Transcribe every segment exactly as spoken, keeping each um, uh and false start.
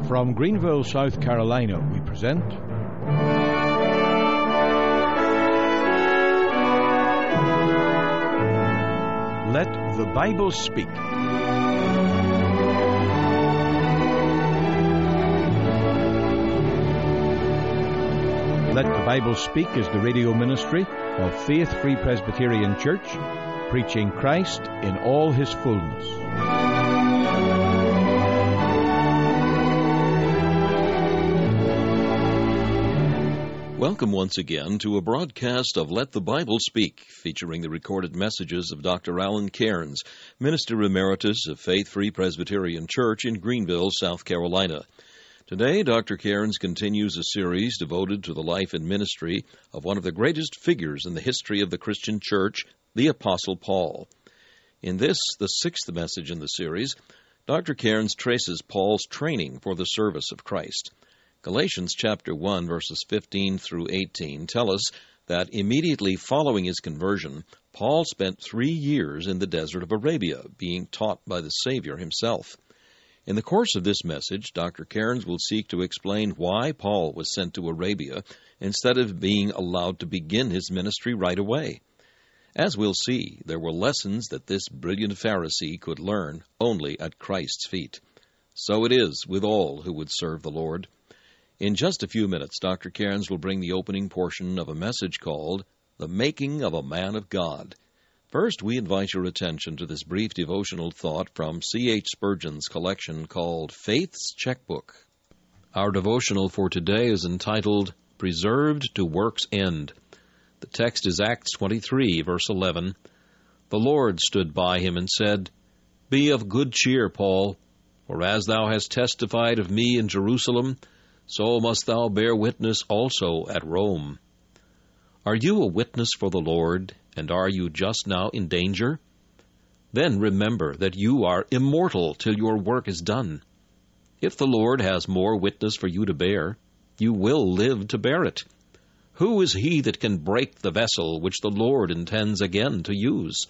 From Greenville, South Carolina, we present Let the Bible Speak. Let the Bible Speak is the radio ministry of Faith Free Presbyterian Church, preaching Christ in all his fullness. Welcome once again to a broadcast of Let the Bible Speak, featuring the recorded messages of Doctor Alan Cairns, Minister Emeritus of Faith Free Presbyterian Church in Greenville, South Carolina. Today, Doctor Cairns continues a series devoted to the life and ministry of one of the greatest figures in the history of the Christian Church, the Apostle Paul. In this, the sixth message in the series, Doctor Cairns traces Paul's training for the service of Christ. Galatians chapter one, verses fifteen through eighteen tell us that immediately following his conversion, Paul spent three years in the desert of Arabia, being taught by the Savior himself. In the course of this message, Doctor Cairns will seek to explain why Paul was sent to Arabia instead of being allowed to begin his ministry right away. As we'll see, there were lessons that this brilliant Pharisee could learn only at Christ's feet. So it is with all who would serve the Lord. In just a few minutes, Doctor Cairns will bring the opening portion of a message called The Making of a Man of God. First, we invite your attention to this brief devotional thought from C H Spurgeon's collection called Faith's Checkbook. Our devotional for today is entitled, Preserved to Work's End. The text is Acts twenty-three, verse eleven. The Lord stood by him and said, Be of good cheer, Paul, for as thou hast testified of me in Jerusalem, so must thou bear witness also at Rome. Are you a witness for the Lord, and are you just now in danger? Then remember that you are immortal till your work is done. If the Lord has more witness for you to bear, you will live to bear it. Who is he that can break the vessel which the Lord intends again to use?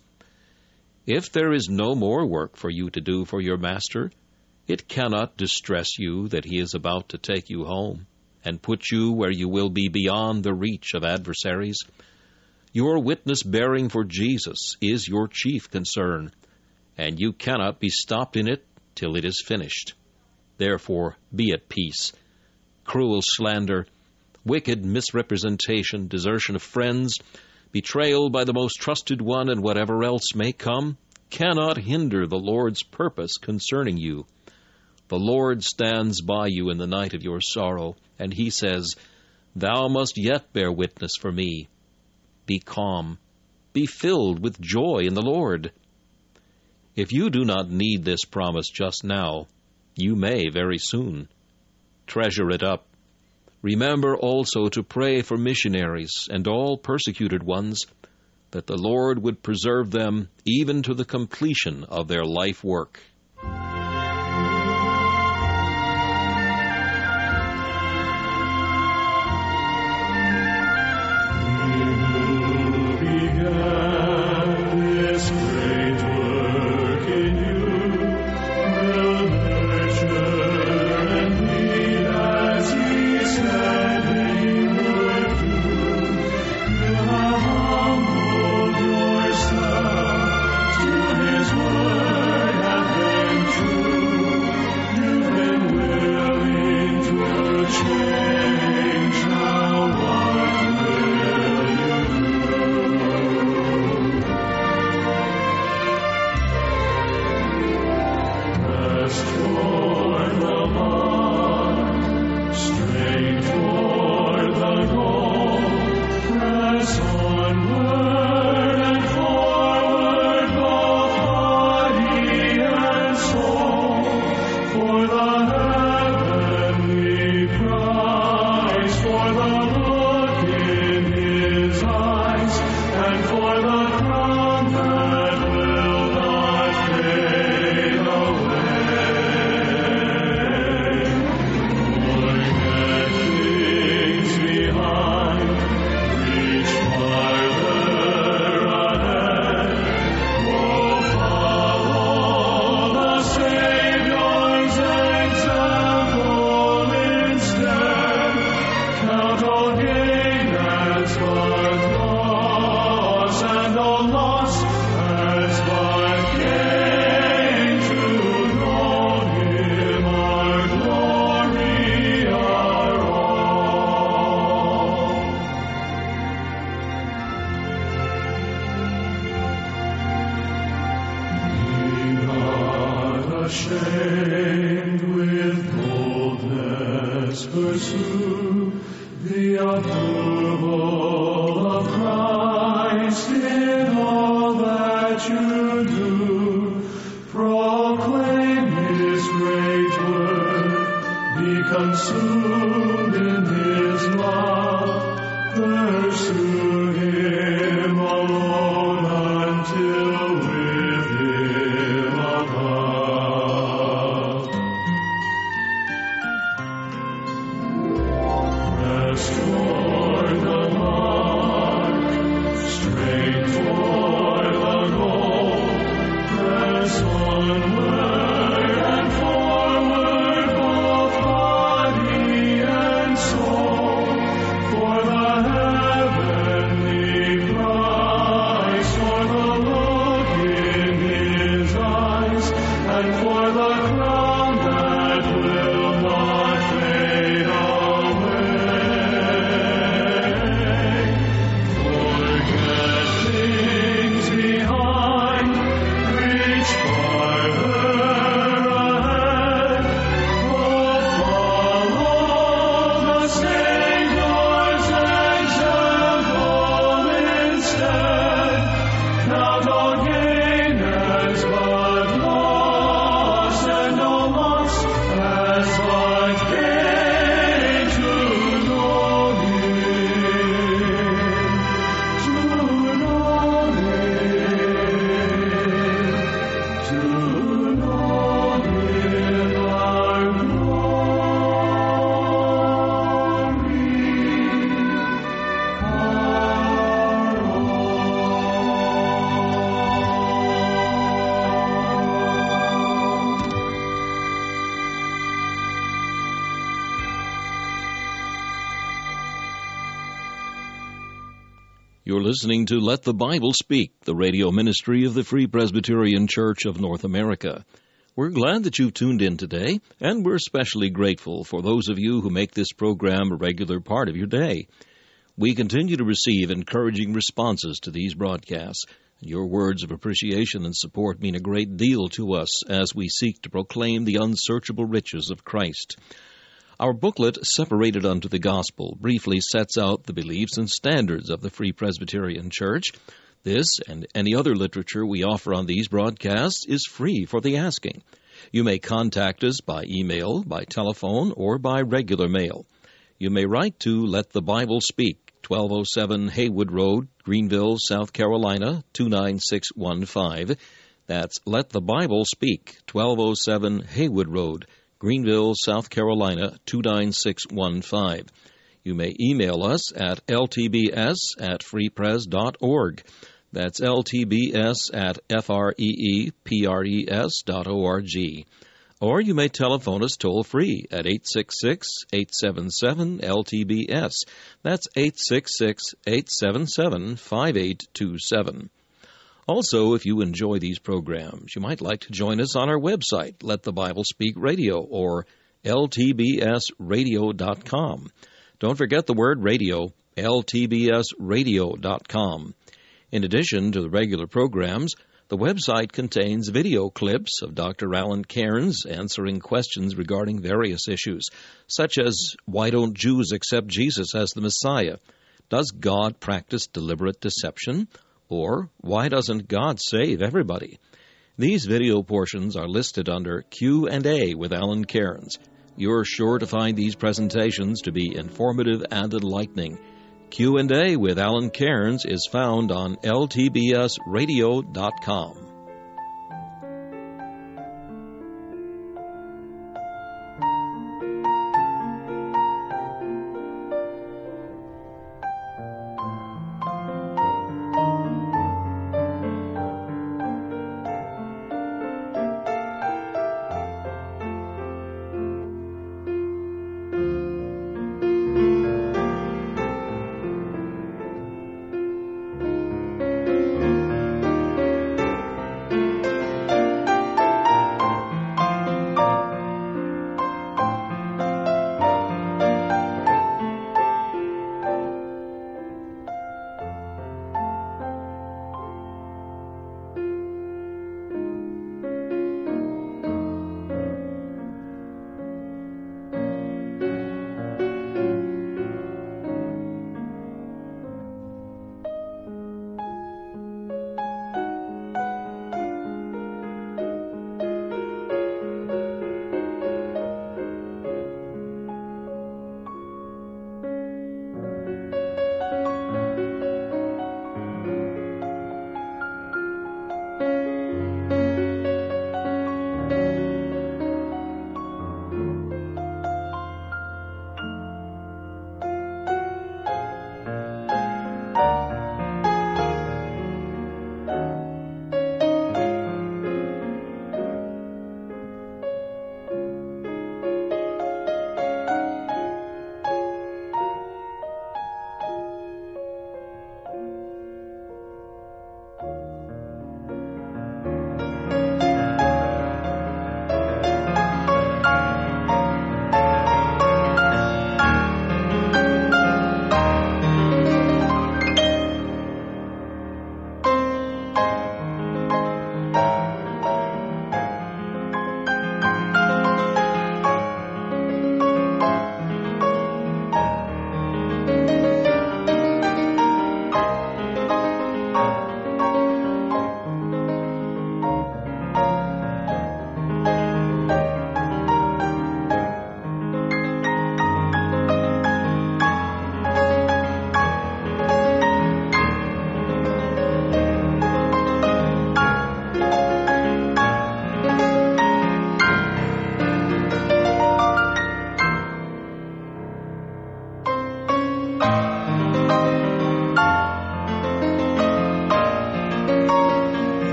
If there is no more work for you to do for your master, it cannot distress you that he is about to take you home and put you where you will be beyond the reach of adversaries. Your witness-bearing for Jesus is your chief concern, and you cannot be stopped in it till it is finished. Therefore, be at peace. Cruel slander, wicked misrepresentation, desertion of friends, betrayal by the most trusted one, and whatever else may come, cannot hinder the Lord's purpose concerning you. The Lord stands by you in the night of your sorrow, and he says, Thou must yet bear witness for me. Be calm. Be filled with joy in the Lord. If you do not need this promise just now, you may very soon. Treasure it up. Remember also to pray for missionaries and all persecuted ones, that the Lord would preserve them even to the completion of their life work. pursue the approval of Christ in all that you do. Proclaim His great word, be consumed in His love, pursue Him alone until with Him above. Press toward the mark, straight toward the goal, press onward and forward, both body and soul, for the heavenly prize, for the look in His eyes, and for the crown that will not fade away. Forget things behind, reach farther ahead. Oh, follow the Savior's example instead. Count all gain as but loss, and all loss as but gain to know Him, to know Him, to know Him, our You're listening to Let the Bible Speak, the radio ministry of the Free Presbyterian Church of North America. We're glad that you've tuned in today, and we're especially grateful for those of you who make this program a regular part of your day. We continue to receive encouraging responses to these broadcasts. Your words of appreciation and support mean a great deal to us as we seek to proclaim the unsearchable riches of Christ. Our booklet, Separated Unto the Gospel, briefly sets out the beliefs and standards of the Free Presbyterian Church. This and any other literature we offer on these broadcasts is free for the asking. You may contact us by email, by telephone, or by regular mail. You may write to Let the Bible Speak, twelve oh seven Haywood Road, Greenville, South Carolina, two nine six one five. That's Let the Bible Speak, twelve oh seven Haywood Road, Greenville, South Carolina, two nine six one five. You may email us at l t b s at free pres dot org. That's l t b s at f r e e p r e s dot org. Or you may telephone us toll-free at eight six six, eight seven seven, L T B S. That's eight six six, eight seven seven, five eight two seven. Also, if you enjoy these programs, you might like to join us on our website, Let the Bible Speak Radio, or l t b s radio dot com. Don't forget the word radio, l t b s radio dot com. In addition to the regular programs, the website contains video clips of Doctor Alan Cairns answering questions regarding various issues, such as, why don't Jews accept Jesus as the Messiah? Does God practice deliberate deception? Or, why doesn't God save everybody? These video portions are listed under Q and A with Alan Cairns. You're sure to find these presentations to be informative and enlightening. Q and A with Alan Cairns is found on l t b s radio dot com.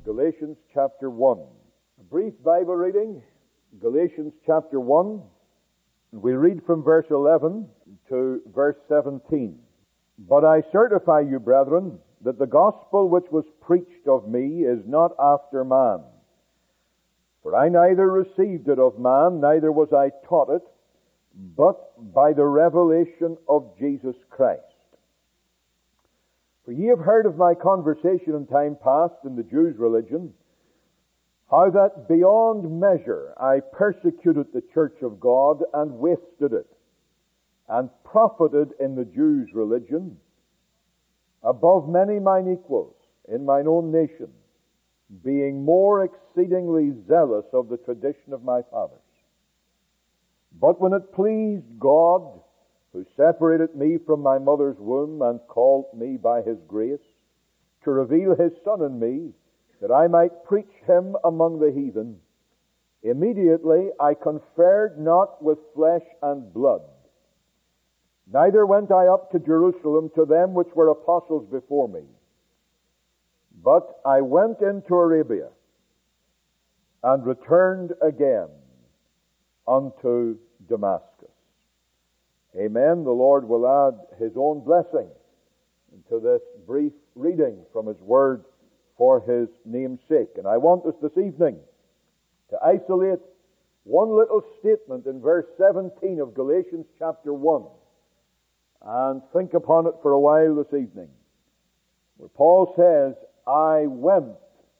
Galatians chapter one. A brief Bible reading, Galatians chapter one. We read from verse eleven to verse seventeen. But I certify you, brethren, that the gospel which was preached of me is not after man. For I neither received it of man, neither was I taught it, but by the revelation of Jesus Christ. For ye have heard of my conversation in time past in the Jews' religion, how that beyond measure I persecuted the church of God and wasted it, and profited in the Jews' religion above many mine equals in mine own nation, being more exceedingly zealous of the tradition of my fathers. But when it pleased God, who separated me from my mother's womb and called me by His grace, to reveal His Son in me, that I might preach Him among the heathen, immediately I conferred not with flesh and blood. Neither went I up to Jerusalem to them which were apostles before me, but I went into Arabia, and returned again unto Damascus. Amen. The Lord will add His own blessing to this brief reading from His Word for His name's sake. And I want us this evening to isolate one little statement in verse seventeen of Galatians chapter one and think upon it for a while this evening, where Paul says, I went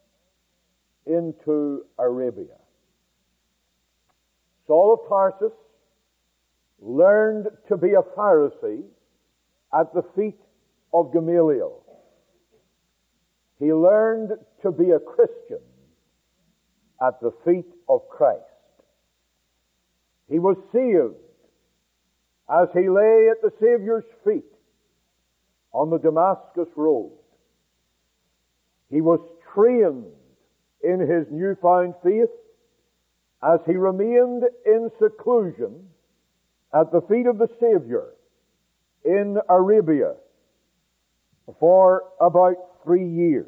into Arabia. Saul of Tarsus learned to be a Pharisee at the feet of Gamaliel. He learned to be a Christian at the feet of Christ. He was saved as he lay at the Savior's feet on the Damascus road. He was trained in his newfound faith as he remained in seclusion at the feet of the Savior in Arabia for about three years.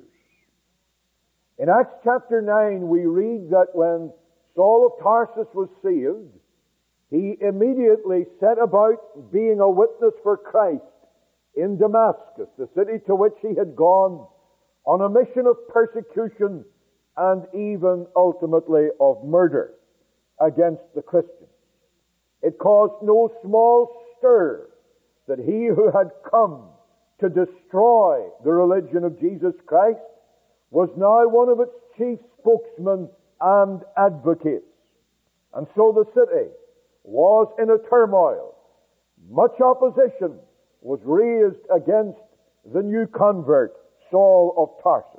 In Acts chapter nine, we read that when Saul of Tarsus was saved, he immediately set about being a witness for Christ in Damascus, the city to which he had gone on a mission of persecution and even ultimately of murder against the Christians. It caused no small stir that he who had come to destroy the religion of Jesus Christ was now one of its chief spokesmen and advocates. And so the city was in a turmoil. Much opposition was raised against the new convert, Saul of Tarsus.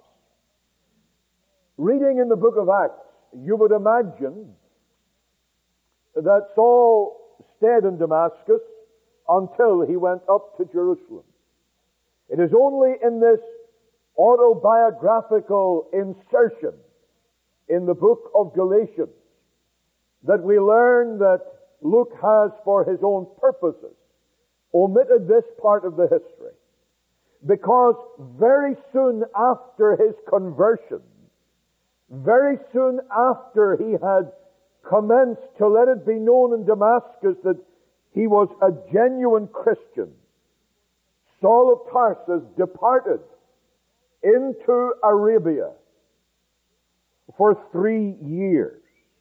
Reading in the book of Acts, you would imagine that Saul stayed in Damascus until he went up to Jerusalem. It is only in this autobiographical insertion in the book of Galatians that we learn that Luke has, for his own purposes, omitted this part of the history. Because very soon after his conversion, very soon after he had commenced to let it be known in Damascus that he was a genuine Christian, Saul of Tarsus departed into Arabia for three years.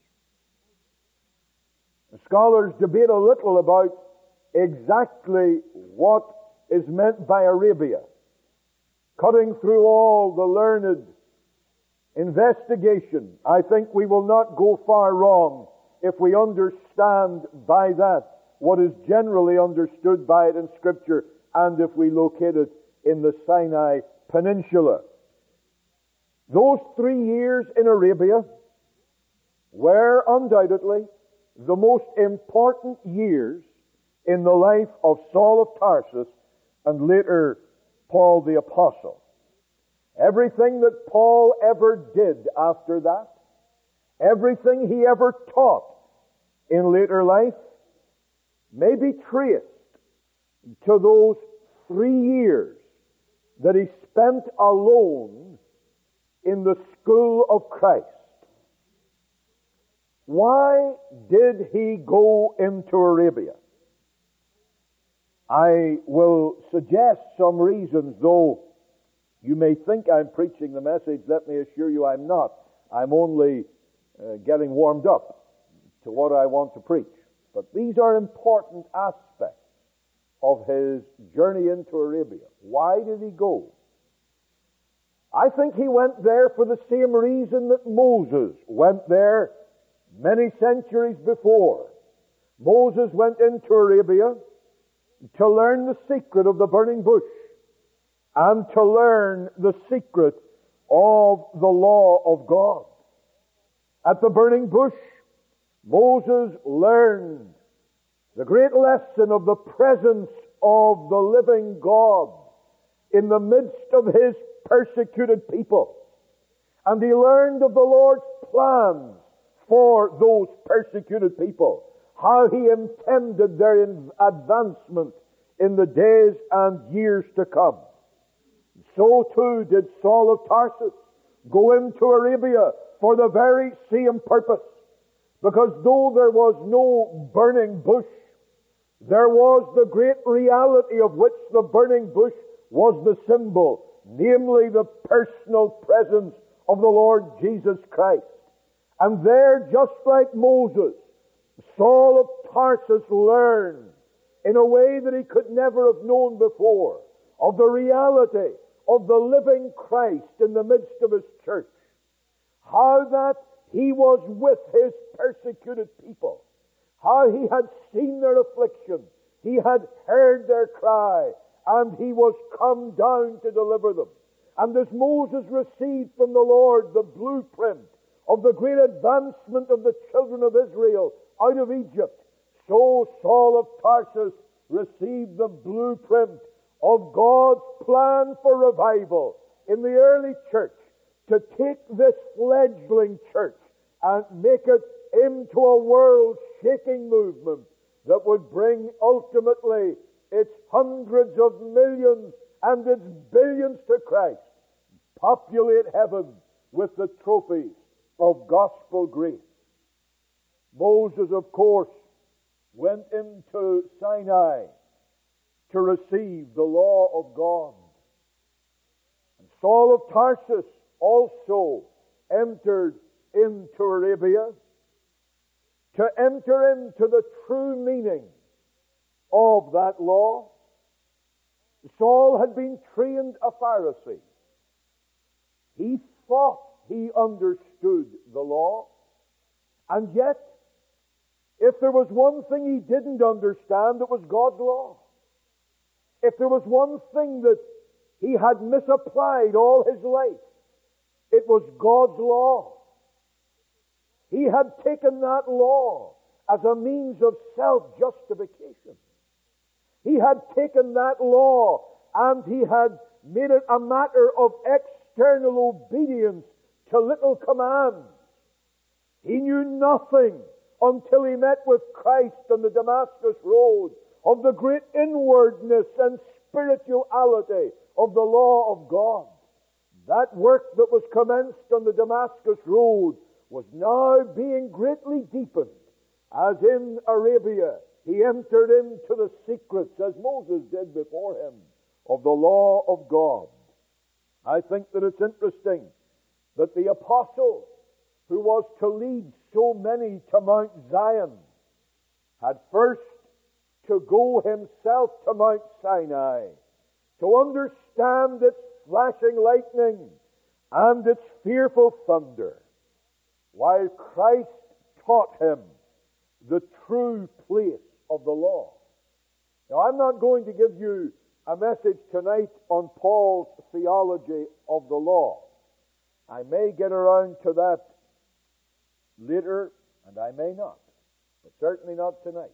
Scholars debate a little about exactly what is meant by Arabia. Cutting through all the learned investigation, I think we will not go far wrong if we understand by that what is generally understood by it in Scripture, and if we locate it in the Sinai Peninsula. Those three years in Arabia were undoubtedly the most important years in the life of Saul of Tarsus and later Paul the Apostle. Everything that Paul ever did after that, everything he ever taught in later life, may be traced to those three years that he spent alone in the school of Christ. Why did he go into Arabia? I will suggest some reasons, though you may think I'm preaching the message. Let me assure you I'm not. I'm only uh, getting warmed up to what I want to preach. But these are important aspects of his journey into Arabia. Why did he go? I think he went there for the same reason that Moses went there many centuries before. Moses went into Arabia to learn the secret of the burning bush and to learn the secret of the law of God. At the burning bush, Moses learned the great lesson of the presence of the living God in the midst of his persecuted people. And he learned of the Lord's plans for those persecuted people, how he intended their advancement in the days and years to come. So too did Saul of Tarsus go into Arabia for the very same purpose. Because though there was no burning bush, there was the great reality of which the burning bush was the symbol, namely the personal presence of the Lord Jesus Christ. And there, just like Moses, Saul of Tarsus learned in a way that he could never have known before of the reality of the living Christ in the midst of his church. How that he was with his persecuted people. How he had seen their affliction. He had heard their cry. And he was come down to deliver them. And as Moses received from the Lord the blueprint of the great advancement of the children of Israel out of Egypt, so Saul of Tarsus received the blueprint of God's plan for revival in the early church, to take this fledgling church and make it into a world-shaking movement that would bring ultimately its hundreds of millions and its billions to Christ, populate heaven with the trophies of gospel grace. Moses, of course, went into Sinai to receive the law of God. And Saul of Tarsus also entered into Arabia to enter into the true meaning of that law. Saul had been trained a Pharisee. He thought he understood the law, and yet, if there was one thing he didn't understand, it was God's law. If there was one thing that he had misapplied all his life, it was God's law. He had taken that law as a means of self-justification. He had taken that law and he had made it a matter of external obedience to little commands. He knew nothing until he met with Christ on the Damascus road of the great inwardness and spirituality of the law of God. That work that was commenced on the Damascus road was now being greatly deepened, as in Arabia he entered into the secrets, as Moses did before him, of the law of God. I think that it's interesting that the apostle who was to lead so many to Mount Zion had first to go himself to Mount Sinai to understand its flashing lightning and its fearful thunder, while Christ taught him the true place of the law. Now, I'm not going to give you a message tonight on Paul's theology of the law. I may get around to that later, and I may not, but certainly not tonight.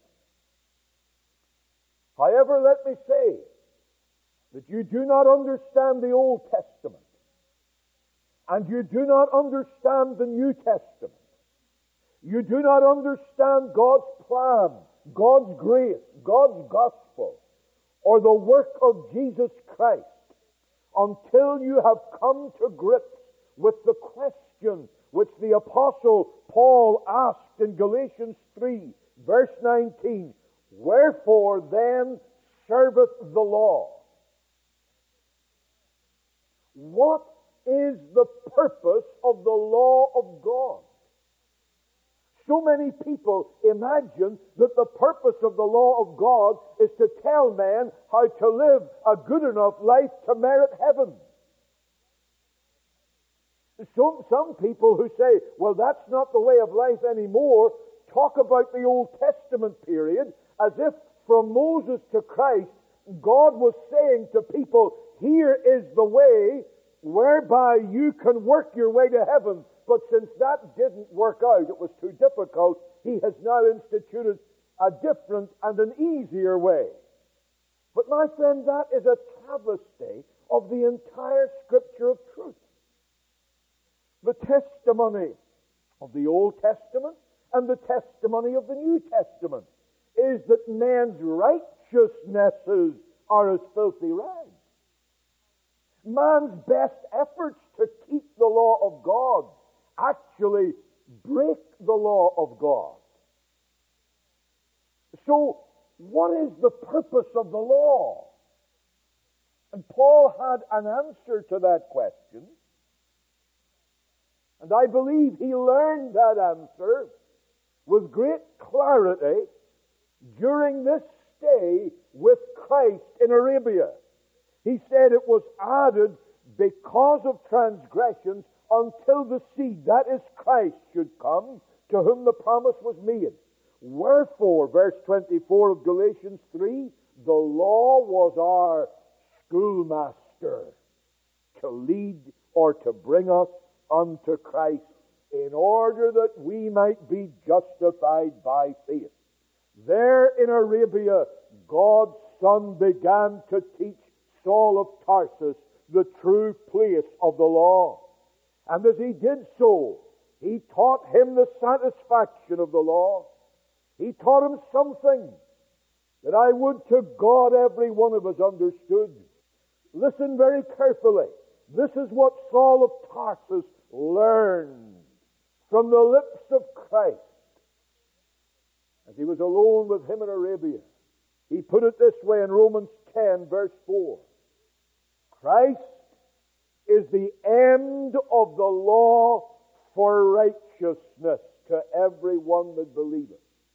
However, let me say that you do not understand the Old Testament, and you do not understand the New Testament. You do not understand God's plan, God's grace, God's gospel, or the work of Jesus Christ until you have come to grips with the question which the Apostle Paul asked in Galatians three, verse nineteen, "Wherefore then serveth the law?" What is the purpose of the law of God? So many people imagine that the purpose of the law of God is to tell man how to live a good enough life to merit heaven. So, some people who say, well, that's not the way of life anymore, talk about the Old Testament period as if from Moses to Christ, God was saying to people, here is the way whereby you can work your way to heaven. But since that didn't work out, it was too difficult, He has now instituted a different and an easier way. But my friend, that is a travesty of the entire Scripture of truth. The testimony of the Old Testament and the testimony of the New Testament is that man's righteousnesses are as filthy rags. Man's best efforts to keep the law of God actually break the law of God. So, what is the purpose of the law? And Paul had an answer to that question. And I believe he learned that answer with great clarity during this stay with Christ in Arabia. He said it was added because of transgressions until the seed, that is Christ, should come, to whom the promise was made. Wherefore, verse twenty-four of Galatians three, the law was our schoolmaster to lead or to bring us unto Christ, in order that we might be justified by faith. There in Arabia, God's Son began to teach Saul of Tarsus the true place of the law. And as he did so, he taught him the satisfaction of the law. He taught him something that I would to God every one of us understood. Listen very carefully. This is what Saul of Tarsus learned from the lips of Christ as he was alone with him in Arabia. He put it this way in Romans ten, verse four. Christ is the end of the law for righteousness to everyone that believeth.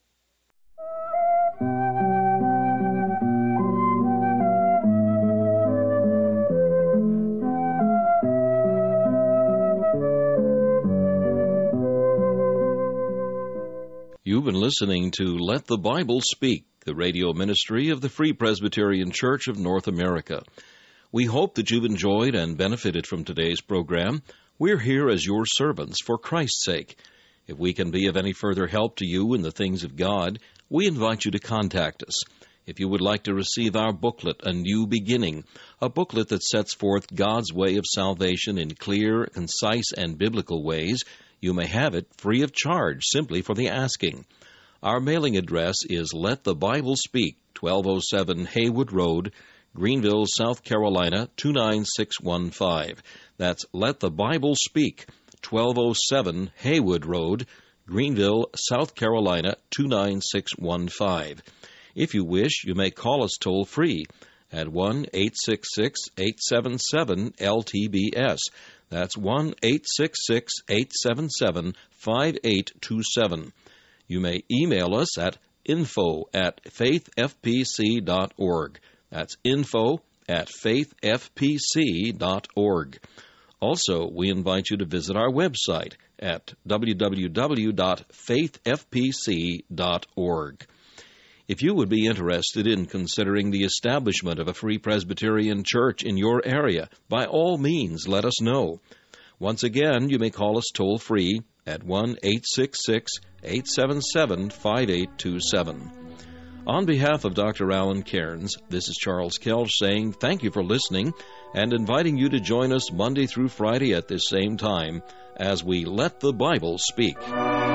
You've been listening to Let the Bible Speak, the radio ministry of the Free Presbyterian Church of North America. We hope that you've enjoyed and benefited from today's program. We're here as your servants for Christ's sake. If we can be of any further help to you in the things of God, we invite you to contact us. If you would like to receive our booklet, A New Beginning, a booklet that sets forth God's way of salvation in clear, concise, and biblical ways, you may have it free of charge simply for the asking. Our mailing address is Let the Bible Speak, twelve oh seven Haywood Road, Greenville, South Carolina, two nine six one five. That's Let the Bible Speak, twelve oh seven Haywood Road, Greenville, South Carolina, two nine six one five. If you wish, you may call us toll-free at one eight six six, eight seven seven, L T B S. That's one eight six six, eight seven seven, five eight two seven. You may email us at info at faith f p c dot org. That's info at faith f p c dot org. Also, we invite you to visit our website at w w w dot faith f p c dot org. If you would be interested in considering the establishment of a Free Presbyterian Church in your area, by all means, let us know. Once again, you may call us toll-free at one eight six six, eight seven seven, five eight two seven. On behalf of Doctor Alan Cairns, this is Charles Kelch saying thank you for listening and inviting you to join us Monday through Friday at this same time as we Let the Bible Speak.